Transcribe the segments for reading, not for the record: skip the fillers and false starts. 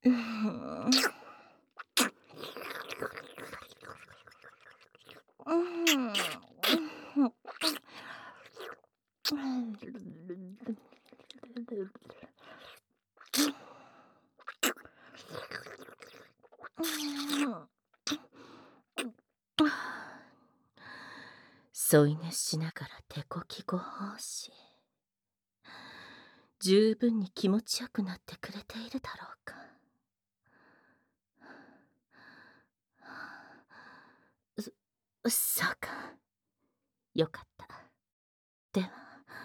うん。うん。添い寝しながら手こきご奉仕。十分に気持ちよくなってくれているだろうか。そうか。よかった。では、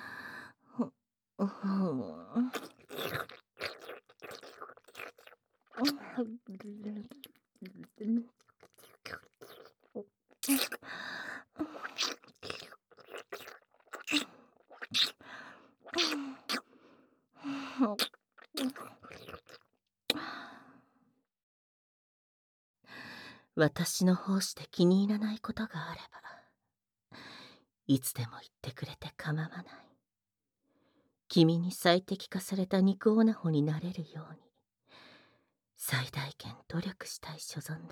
私の奉仕で気に入らないことがあれば、いつでも言ってくれて構わない。君に最適化された肉オナホになれるように、最大限努力したい所存だ。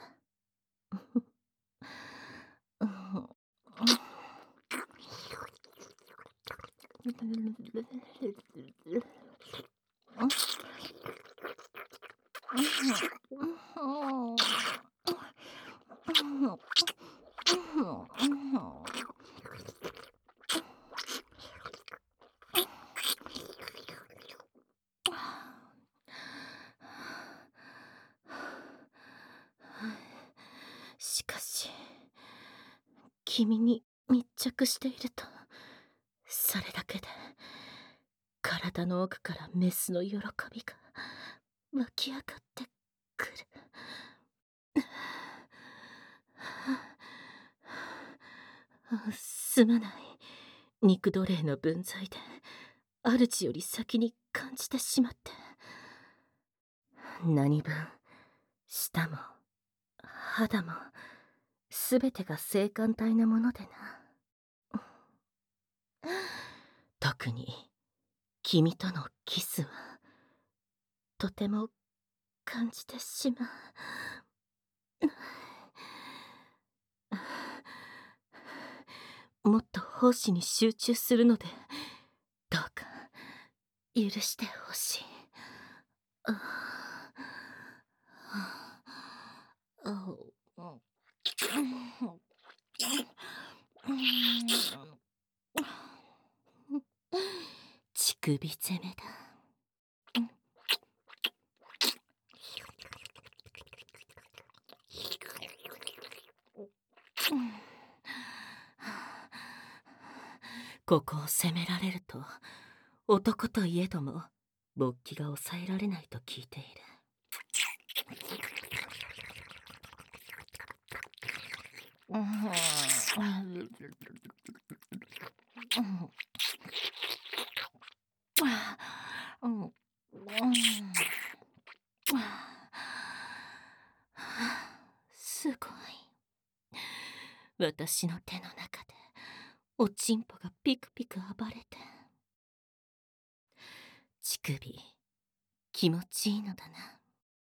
しかし、君に密着していると、それだけで体の奥からメスの喜びが湧き上がってくる。すまない。肉奴隷の分際で主より先に感じてしまって。何分舌も肌もすべてが性感帯なものでな。特に君とのキスはとても感じてしまう。もっと奉仕に集中するのでどうか許してほしい。乳首攻めだ。ここを攻められると男といえども勃起が抑えられないと聞いている。すごい。私の手の中でおちんぽがピクピク暴れて。乳首気持ちいいのだな。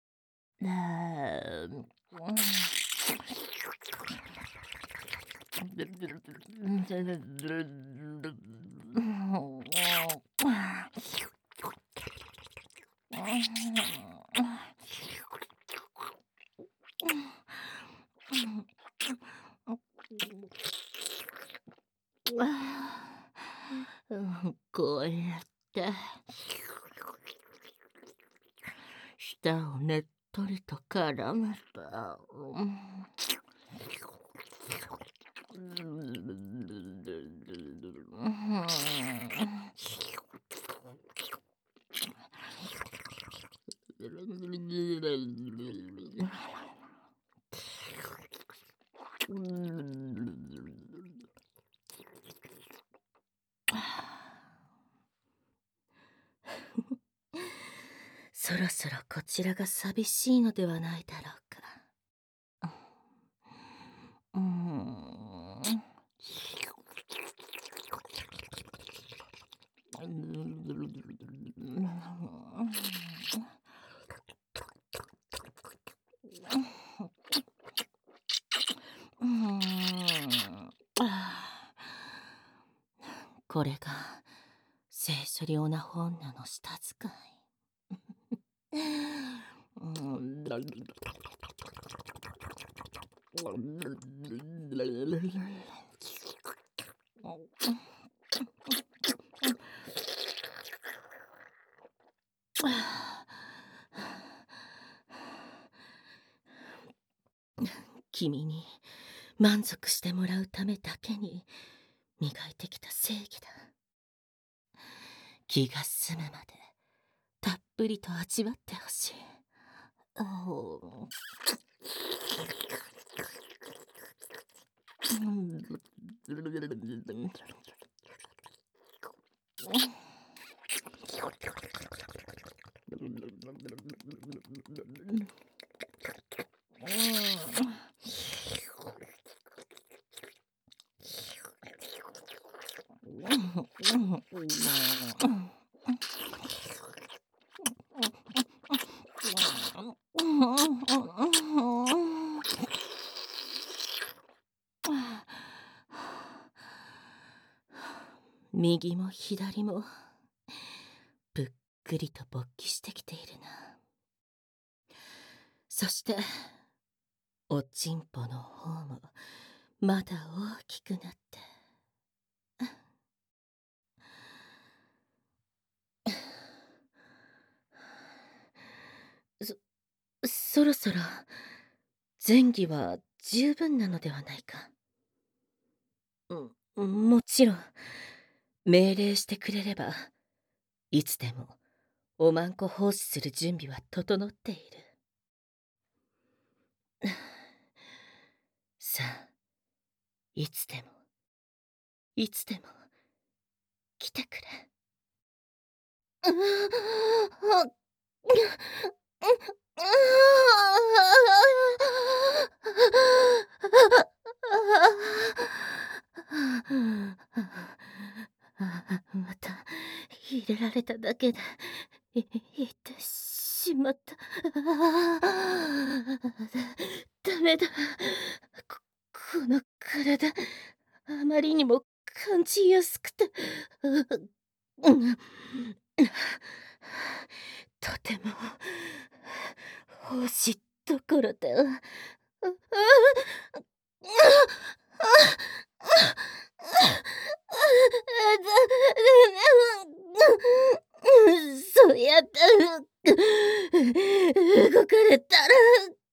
こうやって舌をねっとりと絡めば、そろそろこちらが寂しいのではないだろうか。 これが聖書リオナホ女の舌使い。君に満足してもらうためだけに磨いてきた正義だ。気が済むまでたっぷりと味わってほしい。右も左もぷっくりと勃起してきているな。そしておちんぽの方もまだ大きくなって、そろそろ前戯は十分なのではないか。もちろん命令してくれればいつでもおまんこ奉仕する準備は整っている。さあ、いつでもいつでも来てくれ。また入れられただけで言ってしまった。ダメだ。この体あまりにも感じやすくて、とても奉仕どころでは。そうやって動かれたら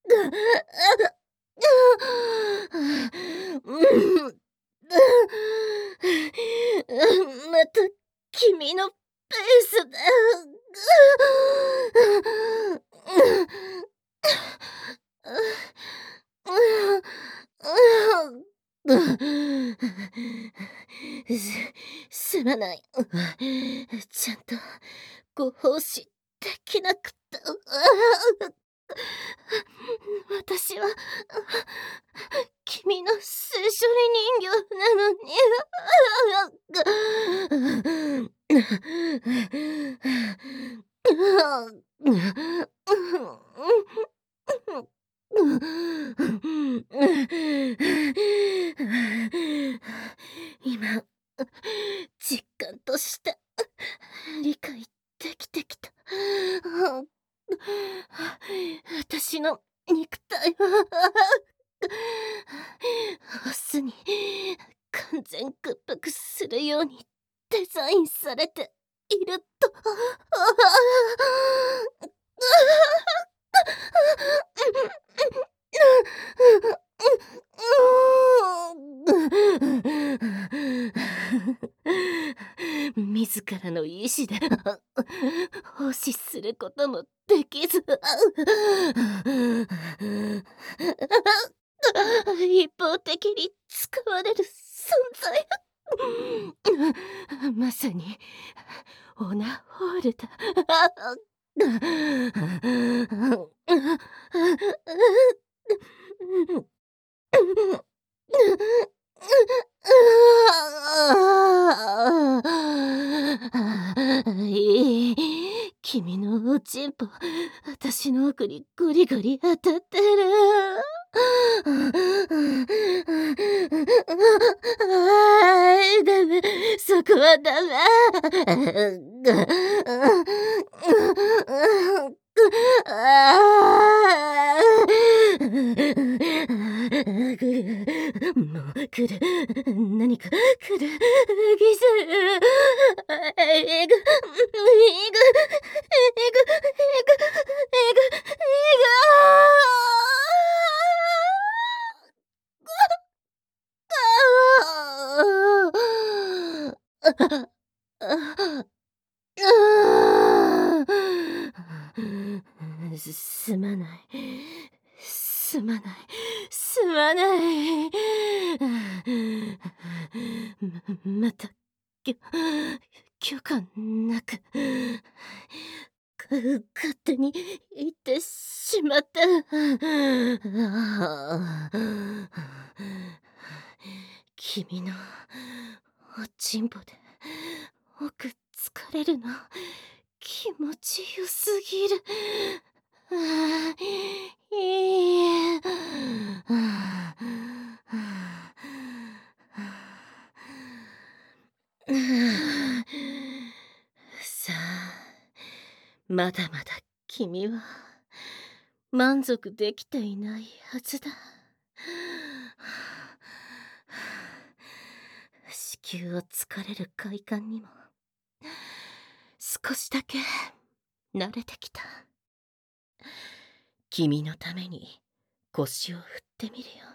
また君のペースですまない。ちゃんとご奉仕できなくて。私は君の聖書理人形なのに。今実感として理解できてきた。私の肉体はオスに完全屈服するようにデザインされていると。自らの意志で奉仕することもできず、一方的に使われる存在。まさにオナホールだ。君のおちんぽ、私の奥にゴリゴリ当たってる。 ダメ、そこはダメ。もう来る。何か来る。ギス。えぐ、すまない。すまない。すまない。また、許可なく、勝手に言ってしまった。君のおちんぽで奥疲れるの気持ちよすぎる。いいえ。さあ、まだまだ君は満足できていないはずだ。子宮を疲れる快感にも少しだけ慣れてきた。君のために腰を振ってみるよ。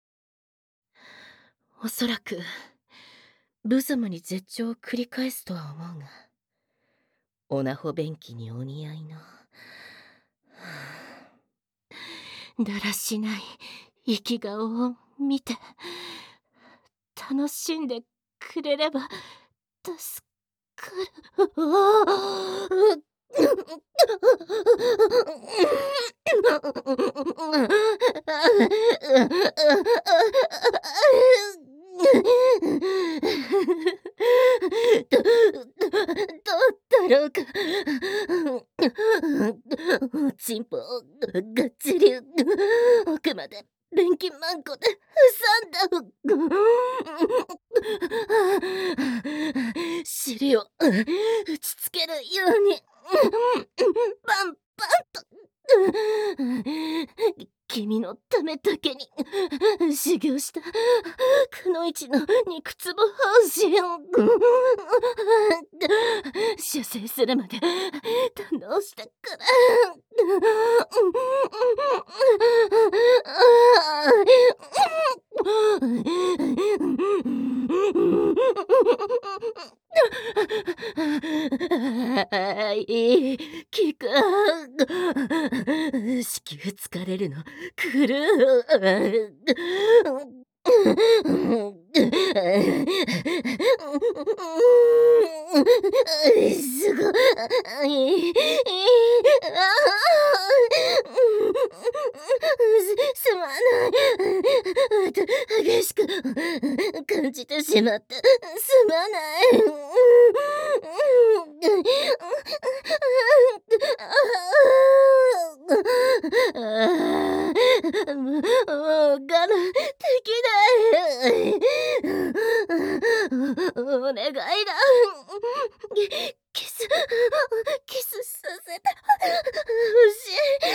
おそらく無様に絶頂を繰り返すとは思うが、オナホ便器にお似合いのだらしない生き顔を見て楽しんでくれれば助かる。どうだろうか。おちんぽをがっちり奥まで便器マンコで挟んだ。尻を打ちつけるようにパンパンと君のためだけに修行したくのいちの肉つぼ方針を射精するまで堪能したから。聞く。子宮疲れるの来る。すごい。すまない。激しく感じてしまった。すまない。もう我慢できない。お願いだ。キスさせてほし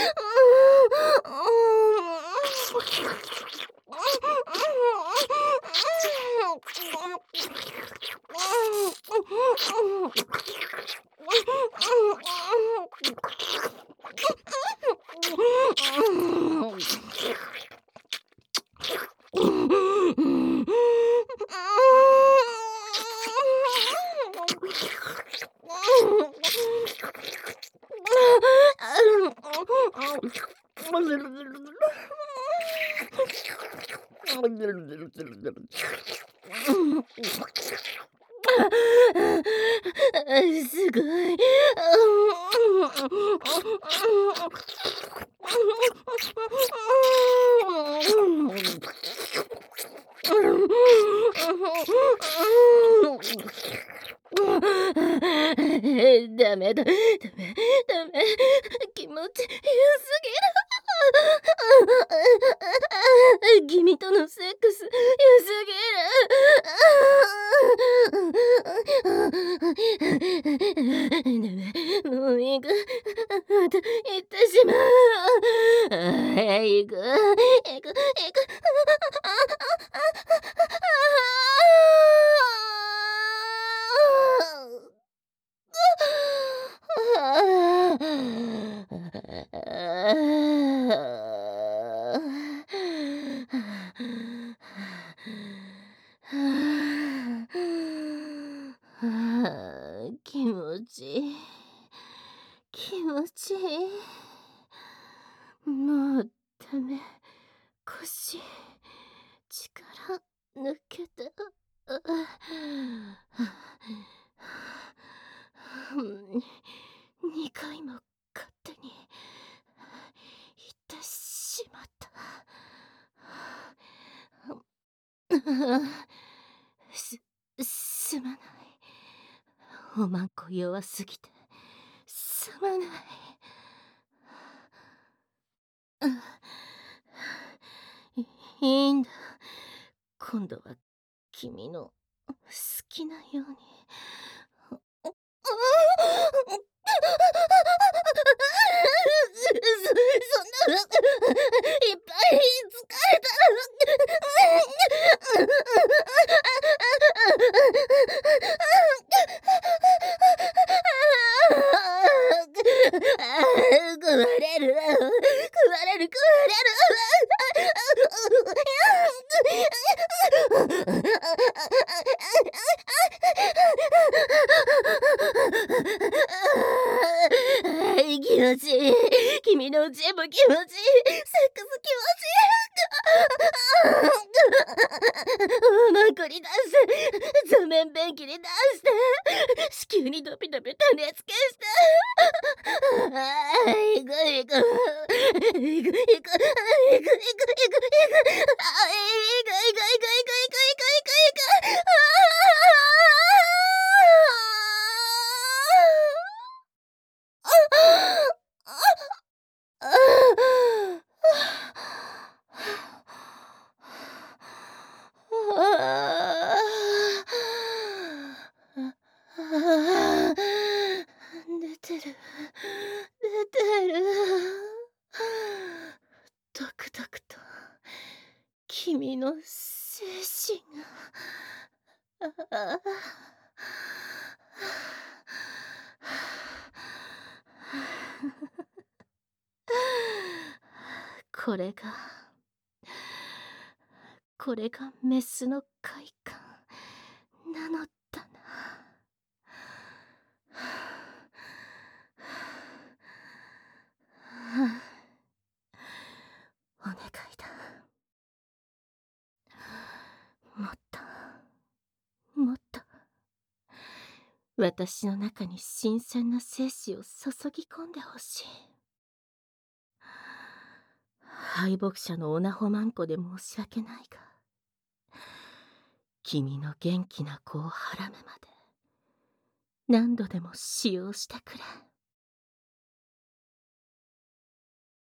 すごい。ダメだ。気持ちよすぎる。 また行ってしまう。行く、行く。気持ちいい。気持ちいい。もうダメ。腰、力抜けた。2回も勝手に行ってしまった。すまない。おまんこ弱すぎてすまない。いいんだ。今度は君の好きなように。そんな、いっぱい疲れ食われる、食われる。気持ちいい。君の全部気持ちいい。セックス気持ちいい。マンコに出して、座面便器に出して、子宮にドピドピ種付けして。行く。行く。出てる。ドクドクと君の精神が。これがメスの快感なのだな。お願いだ。もっと私の中に新鮮な精子を注ぎ込んでほしい。敗北者のオナホマンコで申し訳ないが、君の元気な子をはらむまで何度でも使用してくれ。